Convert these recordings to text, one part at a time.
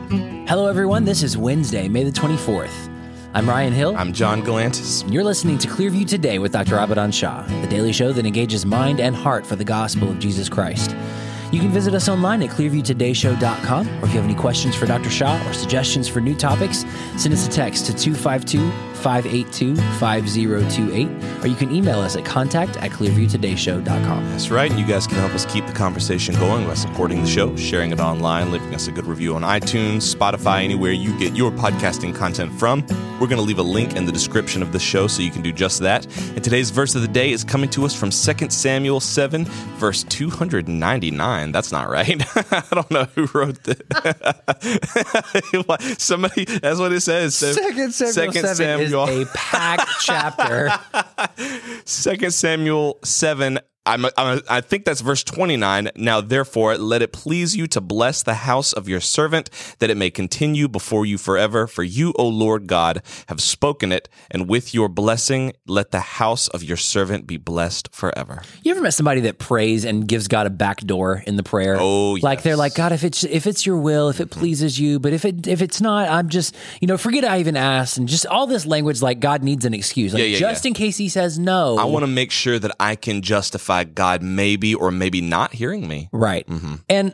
Hello, everyone. This is Wednesday, May the 24th. I'm Ryan Hill. I'm John Galantis. And you're listening to Clearview Today with Dr. Abadan Shah, the daily show that engages mind and heart for the gospel of Jesus Christ. You can visit us online at clearviewtodayshow.com, or if you have any questions for Dr. Shah or suggestions for new topics, send us a text to 252-582-5028, or you can email us at contact@clearviewtodayshow.com. That's right, and you guys can help us keep the conversation going by supporting the show, sharing it online, leaving us a good review on iTunes, Spotify, anywhere you get your podcasting content from. We're going to leave a link in the description of the show so you can do just that. And today's verse of the day is coming to us from 2 Samuel 7, verse 299. That's not right. I don't know who wrote that. Somebody, that's what it says. 2 Samuel 7 is a packed chapter. 2 Samuel 7, I think that's verse 29. Now, therefore, let it please you to bless the house of your servant, that it may continue before you forever. For you, O Lord God, have spoken it, and with your blessing, let the house of your servant be blessed forever. You ever met somebody that prays and gives God a back door in the prayer? Oh, yes. Like they're like, God, if it's your will, if it pleases you, but if it's not, I'm just, forget I even asked, and just all this language like God needs an excuse, like in case he says no. I want to make sure that I can justify God maybe or maybe not hearing me. Right. Mm-hmm. And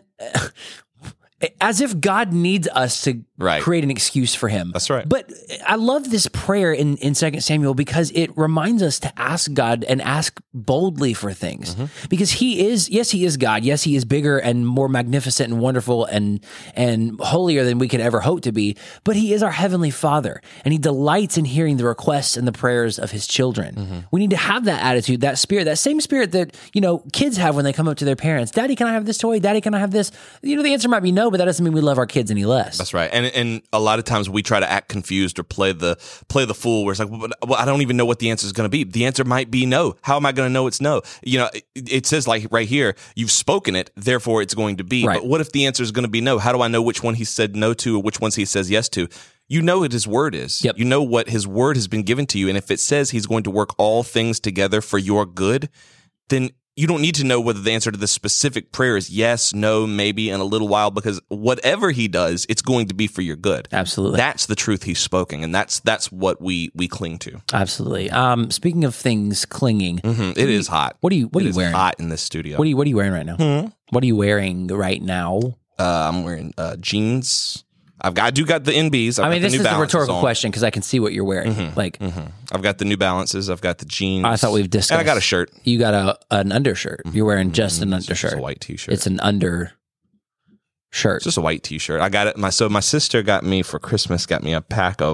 as if God needs us to create an excuse for him. That's right. But I love this prayer in 2 Samuel because it reminds us to ask God and ask boldly for things. Mm-hmm. Because he is God. Yes, he is bigger and more magnificent and wonderful and holier than we could ever hope to be. But he is our heavenly Father, and he delights in hearing the requests and the prayers of his children. Mm-hmm. We need to have that attitude, that spirit, that same spirit that, kids have when they come up to their parents. Daddy, can I have this toy? Daddy, can I have this? The answer might be no, but that doesn't mean we love our kids any less. That's right. And a lot of times we try to act confused or play the fool where it's like, well, I don't even know what the answer is going to be. The answer might be no. How am I going to know it's no? It says like right here, you've spoken it, therefore it's going to be. Right. But what if the answer is going to be no? How do I know which one he said no to or which ones he says yes to? You know what his word is. Yep. You know what his word has been given to you. And if it says he's going to work all things together for your good, then you don't need to know whether the answer to this specific prayer is yes, no, maybe, in a little while, because whatever he does, it's going to be for your good. Absolutely. That's the truth he's spoken, and that's what we cling to. Absolutely. Speaking of things clinging. Mm-hmm. It is hot. What are you wearing? It's hot in this studio. What are you wearing right now? Hmm? What are you wearing right now? I'm wearing jeans. I do got the NBs. This is a rhetorical question because I can see what you're wearing. Mm-hmm. I've got the New Balances. I've got the jeans. I thought we've discussed. And I got a shirt. You got an undershirt. You're wearing just an undershirt. It's a white T-shirt. It's an undershirt. It's just a white T-shirt. I got it. My sister got me for Christmas. Got me a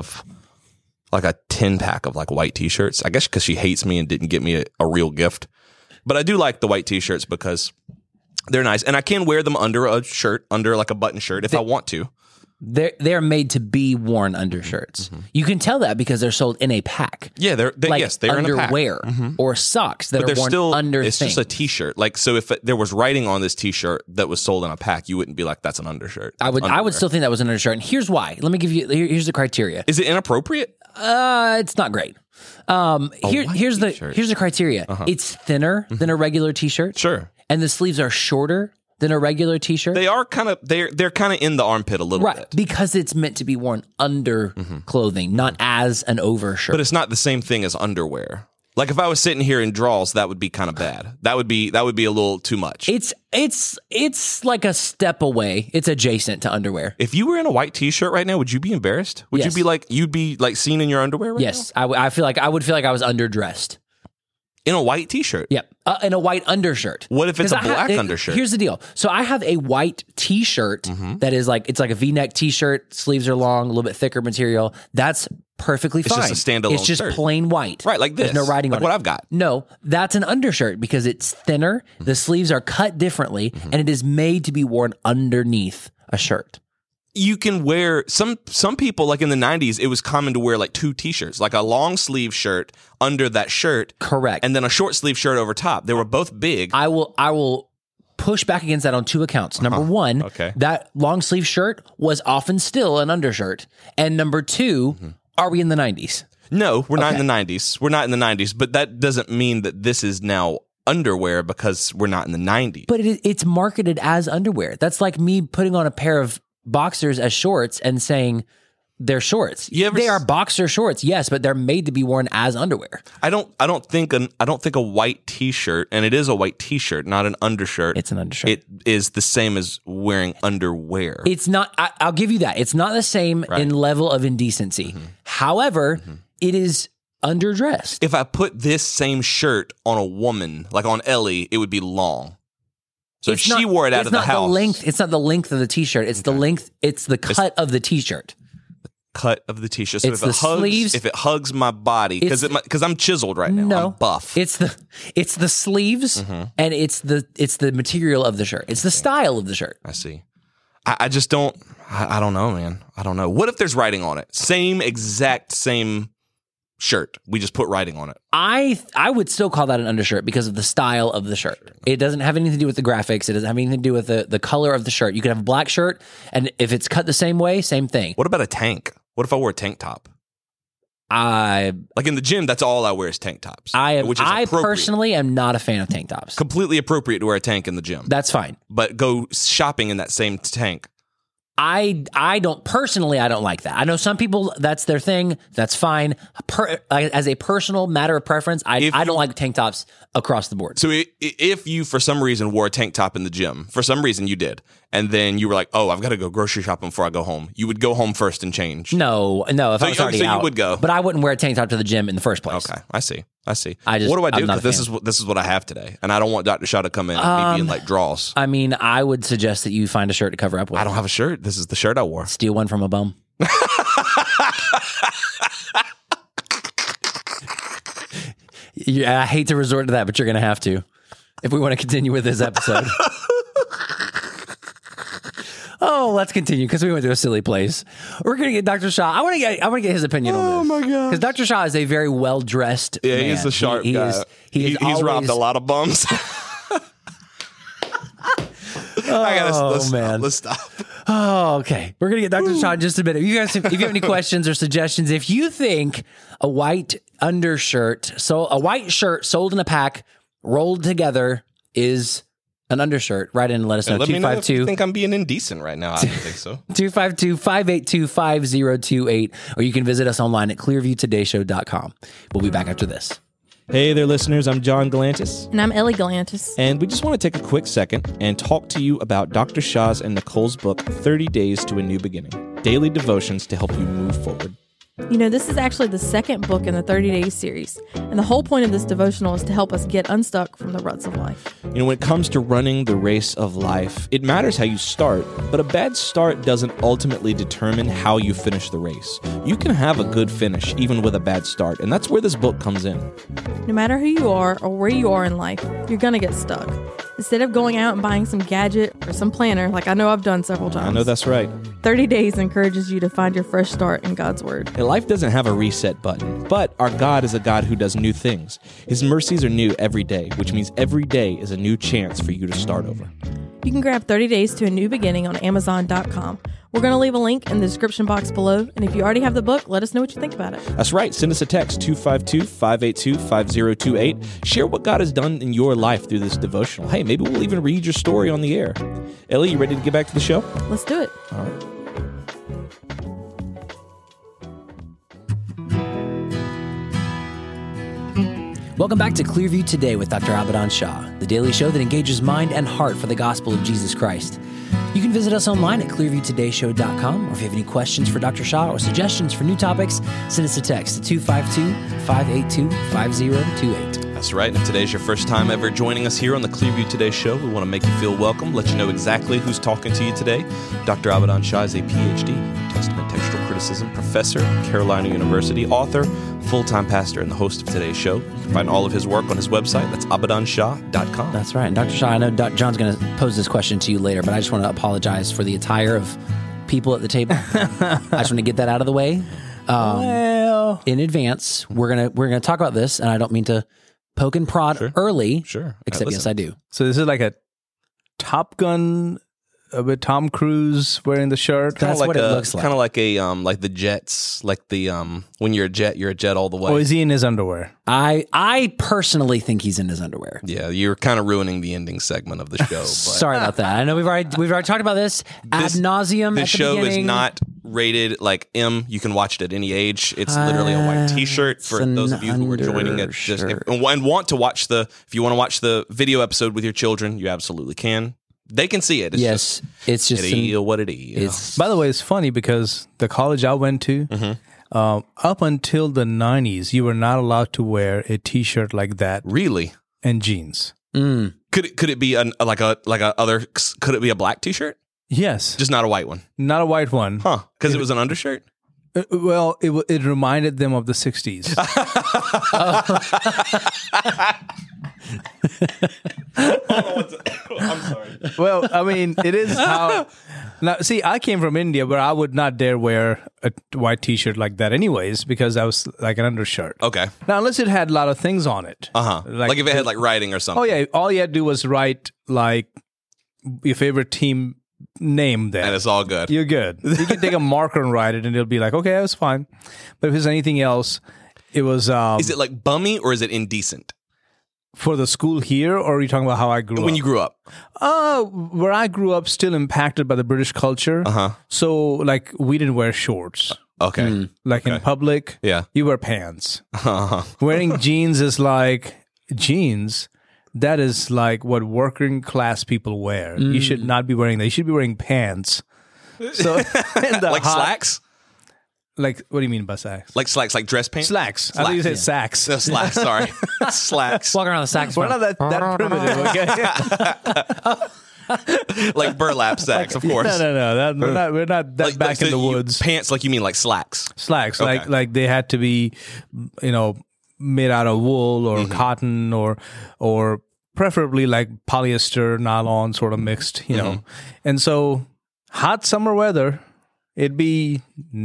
10-pack of like white T-shirts. I guess because she hates me and didn't get me a real gift. But I do like the white T-shirts because they're nice, and I can wear them under a shirt, under like a button shirt if I want to. They're made to be worn undershirts. Mm-hmm. You can tell that because they're sold in a pack. Yeah, they're in a pack. Underwear or socks that are worn under it's things. Just a T-shirt. Like, so if there was writing on this T-shirt that was sold in a pack, you wouldn't be like, that's an undershirt. I would still think that was an undershirt. And here's why. Let me give you, here's the criteria. Is it inappropriate? It's not great. Here's the criteria. Uh-huh. It's thinner than a regular T-shirt. Sure. And the sleeves are shorter than a regular T-shirt. They are they're kind of in the armpit a little bit. Because it's meant to be worn under clothing, not as an overshirt. But it's not the same thing as underwear. Like if I was sitting here in drawers, that would be kind of bad. That would be a little too much. It's like a step away. It's adjacent to underwear. If you were in a white T-shirt right now, would you be embarrassed? Would you be like, you'd be like seen in your underwear right now? Yes. I would feel like I was underdressed. In a white T-shirt? Yep. In a white undershirt. What if it's a black undershirt? Here's the deal. So I have a white T-shirt that is like, it's like a V-neck T-shirt. Sleeves are long, a little bit thicker material. That's perfectly fine. It's just a standalone It's just shirt. Plain white. Right, like this. There's no writing on it. Like what I've got. No, that's an undershirt because it's thinner. The sleeves are cut differently, and it is made to be worn underneath a shirt. You can wear some people, like in the 90s, it was common to wear like two T-shirts, like a long sleeve shirt under that shirt. Correct. And then a short sleeve shirt over top. They were both big. I will push back against that on two accounts. Number one, that long sleeve shirt was often still an undershirt. And number two, are we in the 90s? No, we're not in the 90s. We're not in the 90s, but that doesn't mean that this is now underwear because we're not in the 90s. But it's marketed as underwear. That's like me putting on a pair of boxers as shorts and saying they're shorts. They are boxer shorts, yes, but they're made to be worn as underwear. I don't think a white t-shirt, and it is a white t-shirt, not an undershirt. It's an undershirt. It is the same as wearing underwear. It's not. I'll give you that. It's not the same in level of indecency. However, it is underdressed. If I put this same shirt on a woman, like on Ellie, it would be long. So if she wore it out of the house, it's not the length of the t-shirt. It's the length. It's the cut of the t-shirt. Cut of the t-shirt. So It's the sleeves. if it hugs my body, because I'm chiseled right now, No, I'm buff. It's the sleeves, and it's the material of the shirt. It's the style of the shirt. I see. I just don't. I don't know, man. I don't know. What if there's writing on it? Same shirt. We just put writing on it. I would still call that an undershirt because of the style of the shirt. It doesn't have anything to do with the graphics. It doesn't have anything to do with the color of the shirt. You could have a black shirt, and if it's cut the same way, same thing. What about a tank? What if I wore a tank top? Like in the gym, that's all I wear is tank tops. I personally am not a fan of tank tops. Completely appropriate to wear a tank in the gym. That's fine. But go shopping in that same tank. I don't like that. I know some people, that's their thing. That's fine. As a personal matter of preference, I don't like tank tops across the board. So if you, for some reason, wore a tank top in the gym, for some reason you did, and then you were like, oh, I've got to go grocery shopping before I go home, you would go home first and change. No. If I was already out, you would go. But I wouldn't wear a tank top to the gym in the first place. Okay, I see. What do I do? Because this is what I have today, and I don't want Dr. Shaw to come in and me being like draws. I mean, I would suggest that you find a shirt to cover up with. I don't have a shirt. This is the shirt I wore. Steal one from a bum. Yeah, I hate to resort to that, but you're going to have to if we want to continue with this episode. Oh, let's continue because we went to a silly place. We're going to get Dr. Shaw. I want to get his opinion on this. Oh my god! Because Dr. Shaw is a very well dressed. Yeah, man. he's a sharp guy. He's robbed a lot of bums. Let's stop. Oh, okay. We're going to get Dr. Shaw in just a minute. If you have any questions or suggestions, if you think a white undershirt, so a white shirt sold in a pack, rolled together is an undershirt, write in and let us know. Let me know if you think I'm being indecent right now. I don't think so. 252-582-5028, or you can visit us online at clearviewtodayshow.com. We'll be back after this. Hey there, listeners. I'm John Galantis. And I'm Ellie Galantis. And we just want to take a quick second and talk to you about Dr. Shaw's and Nicole's book, 30 Days to a New Beginning, daily devotions to help you move forward. You know, this is actually the second book in the 30 Days series, and the whole point of this devotional is to help us get unstuck from the ruts of life. You know, when it comes to running the race of life, it matters how you start, but a bad start doesn't ultimately determine how you finish the race. You can have a good finish even with a bad start, and that's where this book comes in. No matter who you are or where you are in life, you're going to get stuck. Instead of going out and buying some gadget or some planner, like I know I've done several times. I know that's right. 30 Days encourages you to find your fresh start in God's Word. And life doesn't have a reset button, but our God is a God who does new things. His mercies are new every day, which means every day is a new chance for you to start over. You can grab 30 Days to a New Beginning on Amazon.com. We're going to leave a link in the description box below, and if you already have the book, let us know what you think about it. That's right. Send us a text, 252-582-5028. Share what God has done in your life through this devotional. Hey, maybe we'll even read your story on the air. Ellie, you ready to get back to the show? Let's do it. All right. Welcome back to Clearview Today with Dr. Abadan Shah, the daily show that engages mind and heart for the gospel of Jesus Christ. You can visit us online at clearviewtodayshow.com, or if you have any questions for Dr. Shah or suggestions for new topics, send us a text to 252-582-5028. That's right. And if today's your first time ever joining us here on the Clearview Today show, we want to make you feel welcome, let you know exactly who's talking to you today. Dr. Abadan Shah is a PhD, New Testament textual criticism professor at Carolina University, author, full-time pastor, and the host of today's show. You can find all of his work on his website. That's abadanshaw.com. That's right. And Dr. Shah, I know John's going to pose this question to you later, but I just want to apologize for the attire of people at the table. I just want to get that out of the way. In advance, we're gonna talk about this, and I don't mean to poke and prod early. Sure. Except, yes, I do. So this is like a Top Gun with Tom Cruise wearing the shirt. That's what it looks like. Kind of like a like the Jets, like the when you're a Jet all the way. Or is he in his underwear? I personally think he's in his underwear. Yeah, you're kind of ruining the ending segment of the show. But Sorry about that. I know we've already talked about this ad nauseum. This at the show beginning. is not rated like M. You can watch it at any age. It's literally a white T-shirt for It's those an of you who are joining it. undershirt. And want to watch if you want to watch the video episode with your children, you absolutely can. They can see it. It's it's just it is what it is. it's By the way, it's funny because the college I went to, up until the 90s, you were not allowed to wear a T-shirt like that Really. and jeans. Could it be could it be a black T-shirt? Yes, Just not a white one. not a white one. Huh. Because it was an undershirt? Well, it reminded them of the 60s. I'm sorry. Well, I mean, it is how. Now, see, I came from India where I would not dare wear a white T-shirt like that, anyways, because I was like an undershirt. Okay. Now, unless it had a lot of things on it. Like if it had like writing or something. Oh yeah, all you had to do was write like your favorite team name there. And it's all good. You're good. You can take a marker and write it, and it'll be like, okay, that's fine. But if it's anything else, it was. Is it like bummy or is it indecent? For the school here, or are you talking about how I grew up? When you grew up. Where I grew up, still impacted by the British culture. So, like, we didn't wear shorts. Okay. Like in public, Yeah. you wear pants. Wearing jeans is like jeans. That is like what working class people wear. You should not be wearing that. You should be wearing pants. So, Like slacks? Like, what do you mean by slacks? Like slacks, like dress pants? Slacks. I think you said sacks. No, slacks, sorry. Slacks. walking around the saxophone. We're not that primitive, okay? Like burlap sacks, of course. No. We're not that Like, back in the you- woods. Pants, like you mean like slacks. Slacks, Okay. like they had to be, made out of wool or cotton or preferably like polyester, nylon, sort of mixed, And so, hot summer weather, it'd be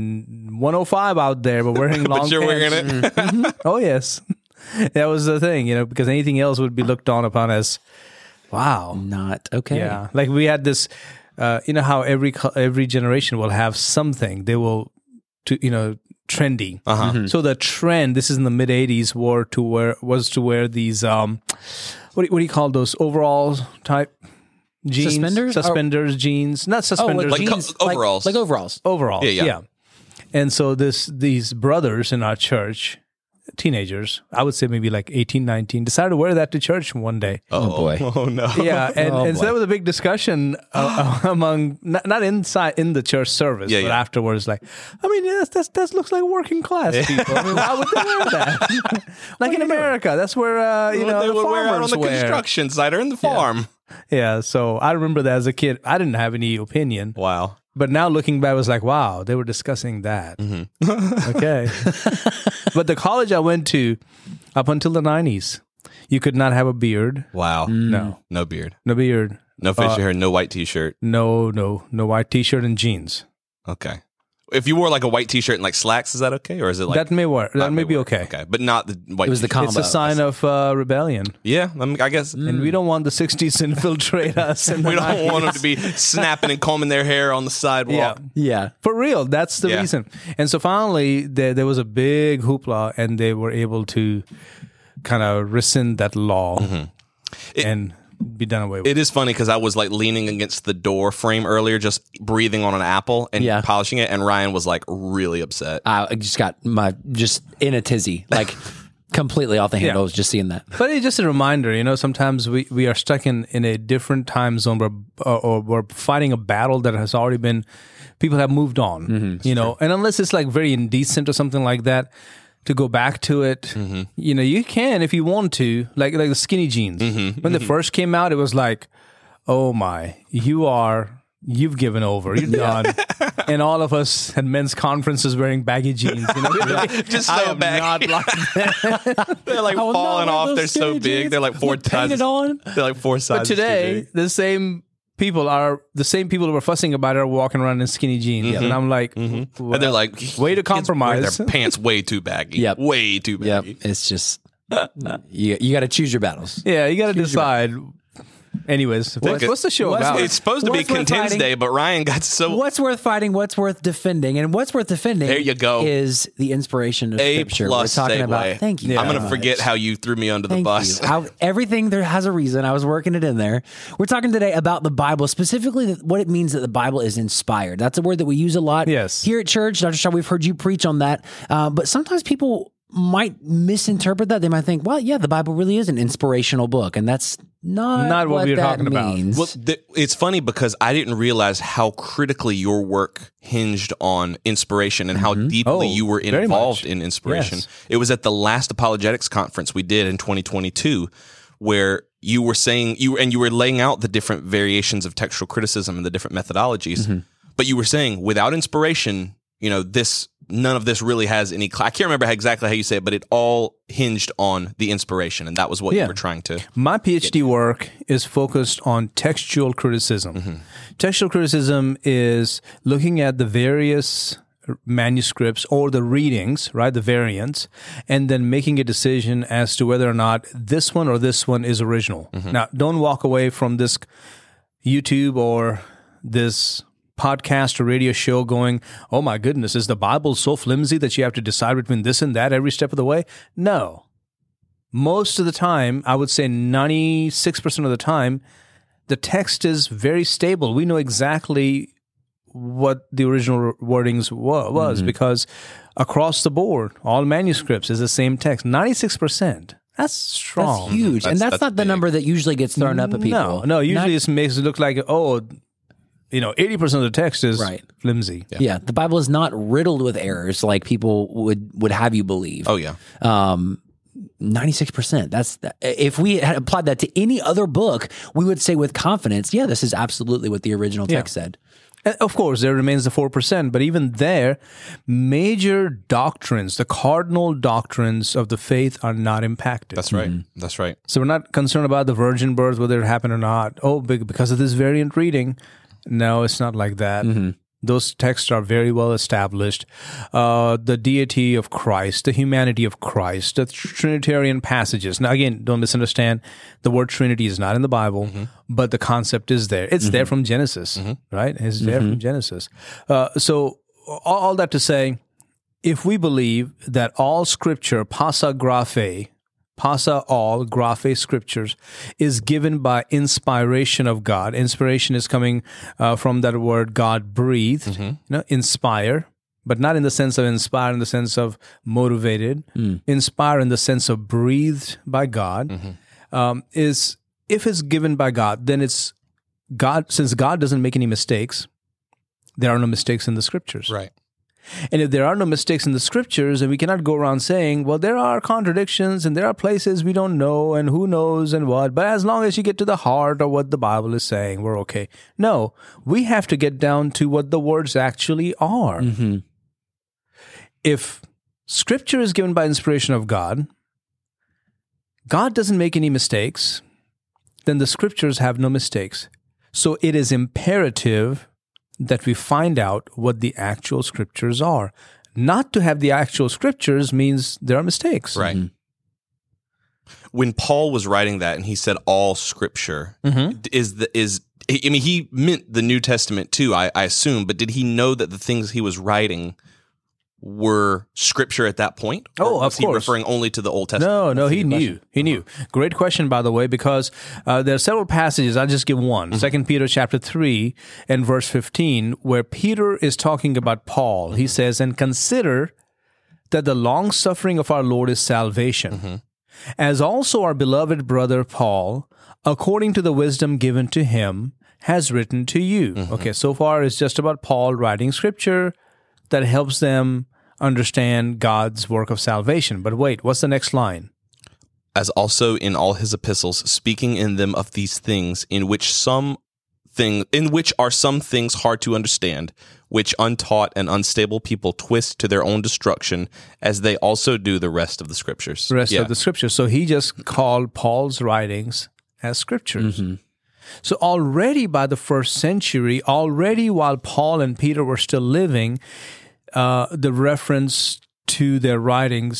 105 out there, but wearing long But you're pants. wearing it? Oh yes, that was the thing, because anything else would be looked on upon as, wow, Not okay. yeah. Like we had this, how every generation will have something they will, trendy. So the trend, this is in the mid '80s, was to wear these what do you call those overalls type jeans? Suspenders? Jeans, not suspenders, like jeans, overalls. Like overalls. overalls. Yeah. Yeah. And so these brothers in our church, teenagers, I would say maybe like 18, 19, decided to wear that to church one day. Oh boy. Oh, no. Yeah, and so boy. that was a big discussion among not inside in the church service, but afterwards. Like, I mean, that looks like working class people. I mean, why would they wear that? Like in America, that's where They the would wear out on farmers the wear. construction site or in the farm. Yeah, so I remember that as a kid. I didn't have any opinion, Wow. but now looking back, I was like, wow, they were discussing that. Okay, but the college I went to, up until the 90s, you could not have a beard. Wow. No, No beard. no beard. No facial hair, no white T-shirt. No white T-shirt and jeans. Okay. If you wore like a white T-shirt and like slacks, is that okay? Or is it like... That may work. That may be work. okay. Okay. But not the white It was the T-shirt. It's a sign of rebellion, Yeah, I guess. and we don't want the 60s to infiltrate us. And We don't want them to be snapping and combing their hair on the sidewalk. Yeah. For real, that's the reason. And so finally, there was a big hoopla, and they were able to kind of rescind that law and be done away with. It is funny because I was like leaning against the door frame earlier, just breathing on an apple and polishing it, and Ryan was like really upset. I just got just in a tizzy, like completely off the handles just seeing that. But it's just a reminder, sometimes we are stuck in a different time zone or we're fighting a battle that has already been, people have moved on, and unless it's like very indecent or something like that, to go back to it, you can if you want to, like the skinny jeans. When they first came out, it was like, oh my, you've given over, you're done. And all of us at men's conferences wearing baggy jeans, Just so I am baggy. not like that. They're like falling off. They're so big. They're like four sizes. on. They're like four But sizes. today, too big. the same people who were fussing about it are walking around in skinny jeans, and I'm like, And they're like, way to kids wear compromise. their pants way too baggy. Yep. Way too Yep. baggy. It's just you got to choose your battles. yeah, you got to decide. Anyways, what's the show about? It's supposed to be What's worth Contends fighting? Day, but Ryan got so What's worth fighting? What's worth defending? And what's worth defending? There you go. Is the inspiration of A Scripture. plus We're talking segue. about. Thank you. I'm very going to forget much. how you threw me under the Thank bus. you. Everything there has a reason. I was working it in there. We're talking today about the Bible, specifically what it means that the Bible is inspired. That's a word that we use a lot Yes. here at church. Dr. Shaw, we've heard you preach on that. But sometimes people might misinterpret that. They might think, well, yeah, the Bible really is an inspirational book. And that's not what we're that talking about. means. Well, it's funny because I didn't realize how critically your work hinged on inspiration and how deeply Oh, you were very involved much. in inspiration. Yes. It was at the last apologetics conference we did in 2022 where you were saying you were laying out the different variations of textual criticism and the different methodologies. But you were saying without inspiration, none of this really has any. I can't remember exactly how you say it, but it all hinged on the inspiration, and that was what you were trying to. My PhD work is focused on textual criticism. Textual criticism is looking at the various manuscripts or the readings, right, the variants, and then making a decision as to whether or not this one or this one is original. Now, don't walk away from this YouTube or this podcast or radio show going, oh my goodness, is the Bible so flimsy that you have to decide between this and that every step of the way? No. Most of the time, I would say 96% of the time, the text is very stable. We know exactly what the original wordings was because across the board, all manuscripts is the same text. 96%. That's strong. That's huge. And that's not the big. number that usually gets thrown up at people. No, usually it makes it look like, 80% of the text is flimsy. Yeah, the Bible is not riddled with errors like people would have you believe. Oh yeah. 96%. That's if we had applied that to any other book, we would say with confidence, yeah, this is absolutely what the original text said. And of course, there remains the 4%, but even there, major doctrines, the cardinal doctrines of the faith are not impacted. That's right. That's right. So we're not concerned about the virgin birth, whether it happened or not. Oh, because of this variant reading. No, it's not like that. Those texts are very well established. The deity of Christ, the humanity of Christ, the Trinitarian passages. Now, again, don't misunderstand. The word Trinity is not in the Bible, but the concept is there. It's there from Genesis, right? It's there from Genesis. So all that to say, if we believe that all Scripture, passa all graphe scriptures, is given by inspiration of God. Inspiration is coming from that word God breathed, inspire, but not in the sense of inspire in the sense of motivated. Inspire in the sense of breathed by God. Is if it's given by God, then it's God. Since God doesn't make any mistakes, there are no mistakes in the Scriptures. Right. And if there are no mistakes in the Scriptures, and we cannot go around saying, well, there are contradictions and there are places we don't know and who knows and what, but as long as you get to the heart of what the Bible is saying, we're okay. No, we have to get down to what the words actually are. If Scripture is given by inspiration of God, God doesn't make any mistakes, then the Scriptures have no mistakes. So it is imperative that we find out what the actual Scriptures are. Not to have the actual Scriptures means there are mistakes. Right. When Paul was writing that and he said all Scripture, he meant the New Testament too, I assume, but did he know that the things he was writing were Scripture at that point? Or was he referring only to the Old Testament? No, he knew. He knew. Great question, by the way, because there are several passages. I'll just give one. 2 Peter chapter 3 and verse 15, where Peter is talking about Paul. He says, and consider that the long-suffering of our Lord is salvation, as also our beloved brother Paul, according to the wisdom given to him, has written to you. Okay, so far it's just about Paul writing Scripture that helps them understand God's work of salvation. But wait, what's the next line? As also in all his epistles, speaking in them of these things, in which are some things hard to understand, which untaught and unstable people twist to their own destruction, as they also do the rest of the Scriptures. The rest of the Scriptures. So he just called Paul's writings as Scriptures. So already by the first century, already while Paul and Peter were still living, the reference to their writings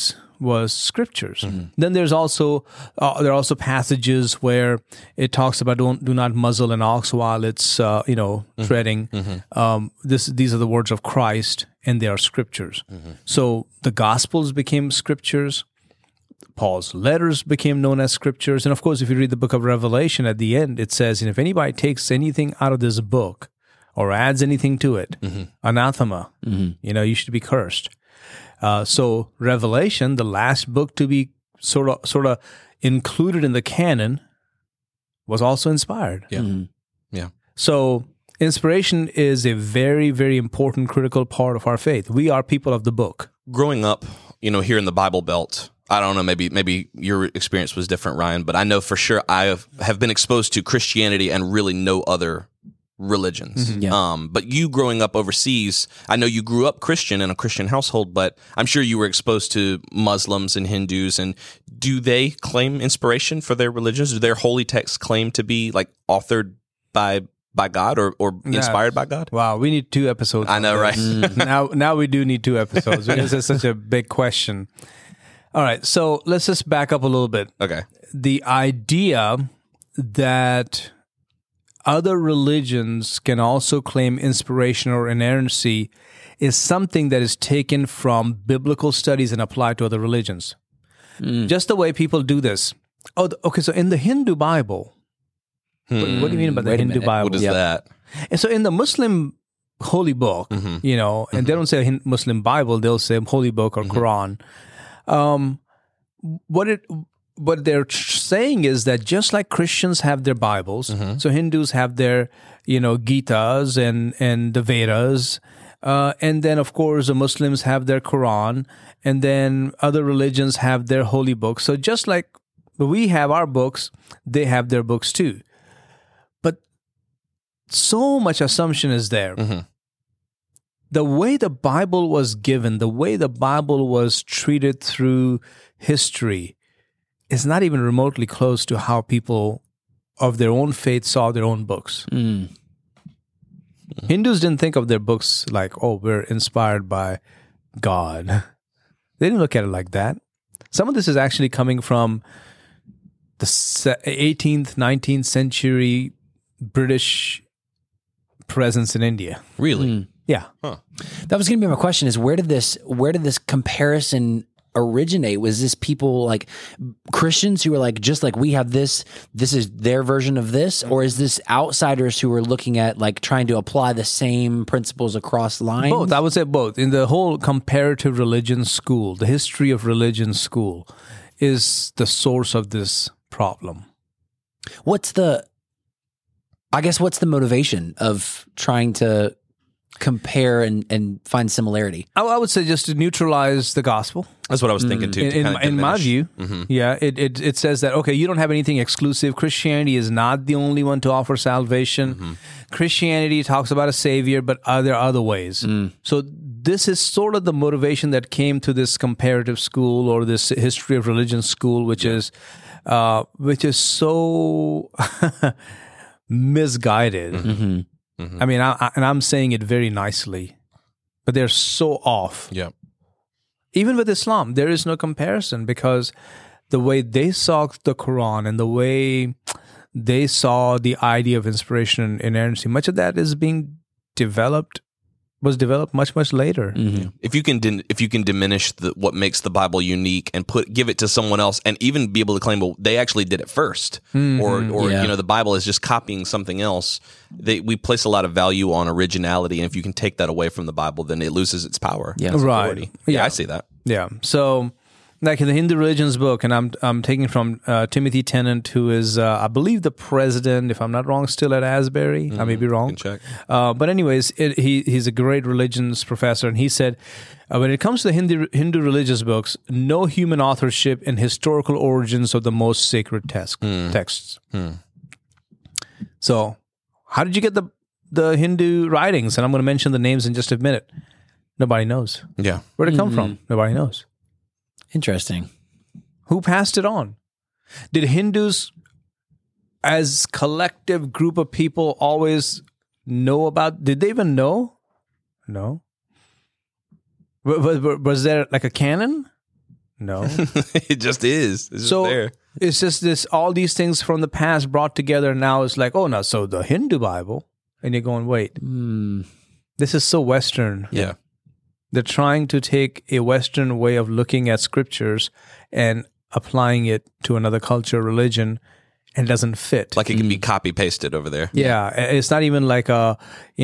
was scriptures. Then there's also there are also passages where it talks about do not muzzle an ox while it's treading. These are the words of Christ, and they are scriptures. So the Gospels became scriptures. Paul's letters became known as scriptures. And of course, if you read the book of Revelation, at the end, it says, and if anybody takes anything out of this book or adds anything to it, anathema, you should be cursed. So Revelation, the last book to be sort of included in the canon, was also inspired. Yeah. So inspiration is a very, very important, critical part of our faith. We are people of the book. Growing up, here in the Bible Belt, I don't know, maybe your experience was different, Ryan, but I know for sure I have been exposed to Christianity and really no other religions. But you growing up overseas, I know you grew up Christian in a Christian household, but I'm sure you were exposed to Muslims and Hindus. And do they claim inspiration for their religions? Do their holy texts claim to be like authored by God or inspired by God? Wow, we need 2 episodes. I know, right? Now we do need 2 episodes because it's such a big question. All right, so let's just back up a little bit. Okay. The idea that other religions can also claim inspiration or inerrancy is something that is taken from biblical studies and applied to other religions. Just the way people do this. Oh, okay, so in the Hindu Bible, what do you mean by the Hindu Bible? What is that? And so in the Muslim holy book, and they don't say Muslim Bible, they'll say holy book or Quran. What they're saying is that just like Christians have their Bibles, so Hindus have their, Gitas and the Vedas, and then of course the Muslims have their Quran, and then other religions have their holy books. So just like we have our books, they have their books too. But so much assumption is there. The way the Bible was given, the way the Bible was treated through history is not even remotely close to how people of their own faith saw their own books. Hindus didn't think of their books like, oh, we're inspired by God. They didn't look at it like that. Some of this is actually coming from the 18th, 19th century British presence in India. Really? Yeah. That was going to be my question: is where did this comparison originate? Was this people like Christians who were like, just like we have this is their version of this, or is this outsiders who were looking at like trying to apply the same principles across lines? Both. I would say both. In the whole comparative religion school, the history of religion school is the source of this problem. What's the motivation of trying to compare and find similarity? I would say just to neutralize the gospel. That's what I was thinking too. In my view, yeah, it says that, okay, you don't have anything exclusive. Christianity is not the only one to offer salvation. Christianity talks about a savior, but there are other ways. So this is sort of the motivation that came to this comparative school or this history of religion school, which is so misguided. I mean, I'm saying it very nicely, but they're so off. Yeah. Even with Islam, there is no comparison because the way they saw the Quran and the way they saw the idea of inspiration and inerrancy, much of that was developed much, much later. If you can diminish what makes the Bible unique and give it to someone else, and even be able to claim, well, they actually did it first, or the Bible is just copying something else. We place a lot of value on originality, and if you can take that away from the Bible, then it loses its power. Yeah, its right. authority. Yeah, I see that. Yeah. So, like in the Hindu Religions book, and I'm taking from Timothy Tennant, who is, I believe, the president, if I'm not wrong, still at Asbury. I may be wrong. Can check. But anyways, he's a great religions professor, and he said, when it comes to the Hindu religious books, no human authorship and historical origins of the most sacred texts. So, how did you get the Hindu writings? And I'm going to mention the names in just a minute. Nobody knows. Yeah. Where'd it come from? Nobody knows. Interesting. Who passed it on? Did Hindus, as collective group of people, always know about? Did they even know? No. Was there like a canon? No. It just is. It's just So there. it's just this, all these things from the past brought together. Now it's like, oh no, so the Hindu Bible, and you're going, wait, this is so Western. Yeah. They're trying to take a Western way of looking at scriptures and applying it to another culture, religion, and it doesn't fit. Like it can be copy pasted over there. Yeah, it's not even like a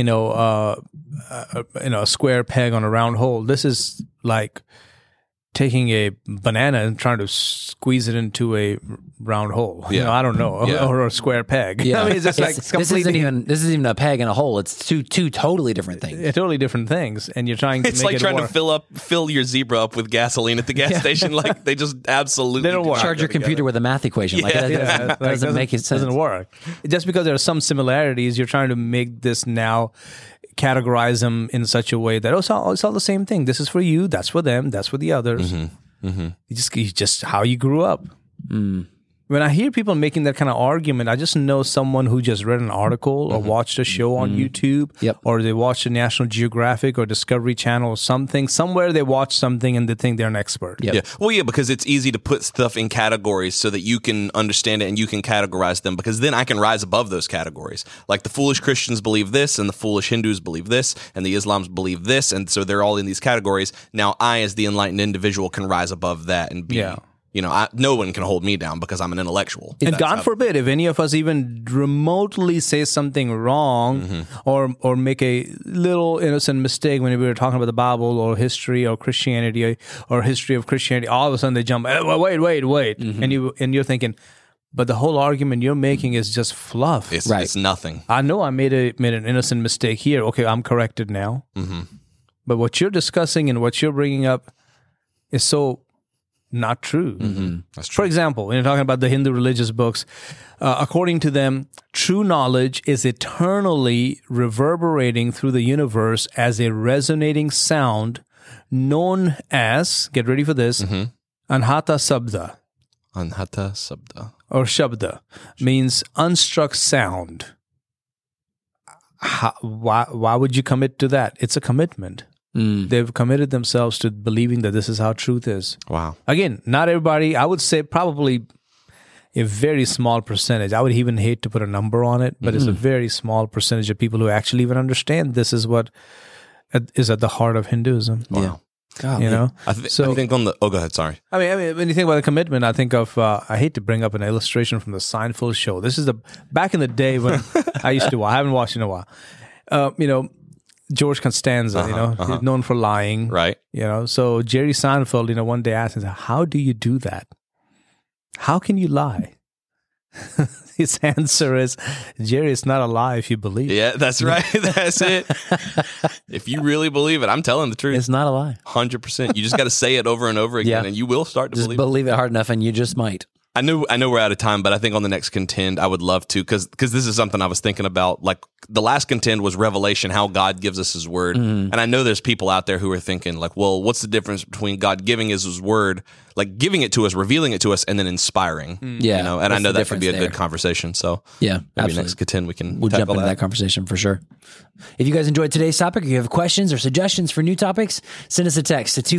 a square peg on a round hole. This is like taking a banana and trying to squeeze it into a round hole. You Yeah. know, I don't know, Yeah. or a square peg. Yeah. I mean, it's just like this completely isn't even a peg and a hole. It's two totally different things. totally different things, and you're trying to It's make like it trying work. to fill your Zebra up with gasoline at the gas station. Like they just absolutely They don't do work. not Charge go your together. computer with a math equation. Like, Yeah. that Yeah, doesn't, like, doesn't make it sense. Doesn't work. Just because there are some similarities, you're trying to make this now categorize them in such a way that it's all the same thing. This is for you. That's for them. That's for the others. It's just how you grew up. When I hear people making that kind of argument, I just know someone who just read an article or watched a show on YouTube, Yep. or they watched a National Geographic or Discovery Channel or something. Somewhere they watch something and they think they're an expert. Yep. Yeah. Well, yeah, because it's easy to put stuff in categories so that you can understand it and you can categorize them, because then I can rise above those categories. Like the foolish Christians believe this and the foolish Hindus believe this and the Islams believe this. And so they're all in these categories. Now I, as the enlightened individual, can rise above that and be, Yeah. no one can hold me down because I'm an intellectual. And That's God how- forbid if any of us even remotely say something wrong or make a little innocent mistake when we were talking about the Bible or history or Christianity or history of Christianity, all of a sudden they jump, wait. And you're thinking, but the whole argument you're making is just fluff. It's, Right. it's nothing. I know I made an innocent mistake here. Okay, I'm corrected now. But what you're discussing and what you're bringing up is so not true. That's For true. example, when you're talking about the Hindu religious books, according to them, true knowledge is eternally reverberating through the universe as a resonating sound known as, get ready for this, Anhata Sabda Anhata Sabda. or Shabda, means unstruck sound. Why would you commit to that? It's a commitment. They've committed themselves to believing that this is how truth is. Wow. Again, not everybody. I would say probably a very small percentage. I would even hate to put a number on it, but it's a very small percentage of people who actually even understand this is what is at the heart of Hinduism. Yeah. God, You know? I think on the... Oh, go ahead. Sorry. I mean, when you think about the commitment, I think of, I hate to bring up an illustration from the Seinfeld show. This is back in the day when I used to, I haven't watched it in a while. George Costanza, he's known for lying. Right. So Jerry Seinfeld, one day asked him, how do you do that? How can you lie? His answer is, Jerry, it's not a lie if you believe it. Yeah, that's right. That's it. If you really believe it, I'm telling the truth. it's not a lie. 100%. You just got to say it over and over again, Yeah. and you will start to Just believe it. believe it hard enough, and you just might. I know we're out of time, but I think on the next contend, I would love to, because this is something I was thinking about. Like the last contend was Revelation, how God gives us His Word, and I know there's people out there who are thinking like, well, what's the difference between God giving us His Word, like giving it to us, revealing it to us, and then inspiring? Yeah, and I what's know the that could be a difference good there? conversation. So Yeah, maybe absolutely. next contend we can We'll jump tackle into that conversation for sure. If you guys enjoyed today's topic, or you have questions or suggestions for new topics, send us a text to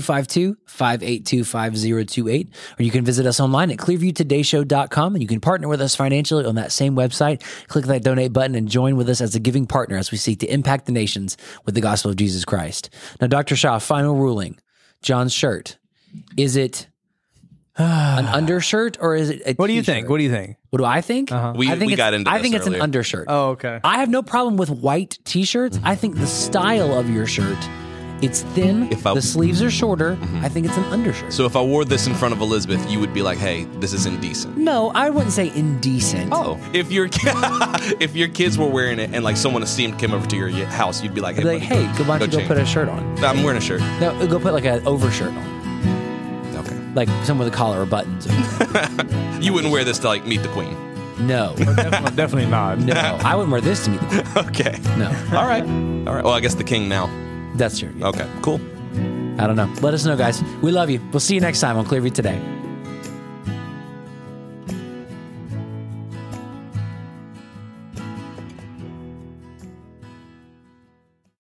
252-582-5028, or you can visit us online at clearviewtodayshow.com, and you can partner with us financially on that same website. Click that donate button and join with us as a giving partner as we seek to impact the nations with the gospel of Jesus Christ. Now, Dr. Shaw, final ruling. John's shirt. Is it an undershirt or is it a What do you t-shirt? think? What do you think? What do I think? We I think got into I this think it's an earlier. undershirt. Oh, okay. I have no problem with white t-shirts. I think the style of your shirt, it's thin, the sleeves are shorter. I think it's an undershirt. So if I wore this in front of Elizabeth, you would be like, hey, this is indecent. No, I wouldn't say indecent. Oh, if your if your kids were wearing it and like someone esteemed came over to your house, you'd be like, I'd hey, be like, buddy, hey, why don't you go change. put a shirt on? I'm wearing a shirt. No, go put like an overshirt on. Okay. Like someone with a collar or buttons. You wouldn't wear this to like meet the queen. No. Definitely not. No. I wouldn't wear this to meet the queen. Okay. No. All right. Well, I guess the king now. That's true. Yeah. Okay. Cool. I don't know. Let us know, guys. We love you. We'll see you next time on Clearview Today.